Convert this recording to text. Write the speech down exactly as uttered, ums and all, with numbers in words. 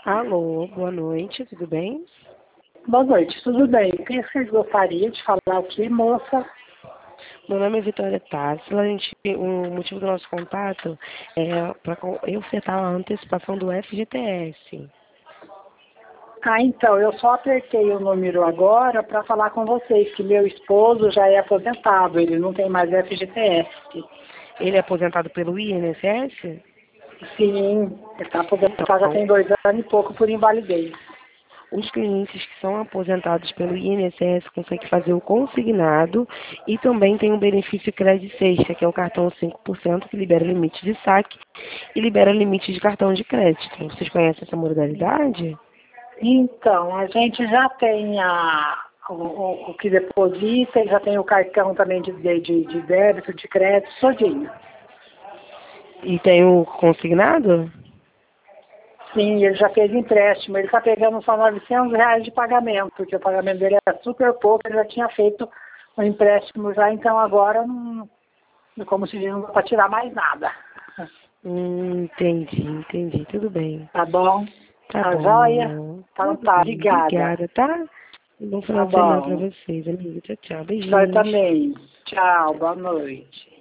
Alô, boa noite, tudo bem? Boa noite, tudo bem? O que vocês gostariam de falar o que, moça? Meu nome é Vitória Tássila, a gente, o motivo do nosso contato é para eu ofertar a antecipação do F G T S. Ah, então, eu só apertei o número agora para falar com vocês que meu esposo já é aposentado, ele não tem mais F G T S. Ele é aposentado pelo I N S S? Sim, ele está aposentado já Então, tem dois anos e pouco por invalidez. os clientes que são aposentados pelo I N S S conseguem fazer o consignado e também tem um benefício crédito sexta, que é o cartão cinco por cento que libera limite de saque e libera limite de cartão de crédito. Vocês conhecem essa modalidade? Então, a gente já tem a, o, o, o que deposita, e já tem o cartão também de, de, de débito, de crédito, todinho. E tem o consignado? Sim, ele já fez empréstimo. Ele está pegando só novecentos reais de pagamento, porque o pagamento dele era super pouco, ele já tinha feito o empréstimo já, então agora não, como se diz, não dá para tirar mais nada. Hum, entendi, entendi. Tudo bem. Tá bom? Tá Tá joia? bom. Então Tudo tá, bem. obrigada. Obrigada, tá? Um bom Tá final de semana pra bom. vocês, amiga. Tchau, tchau. Senhor Beijinhos. também. Tchau, boa noite.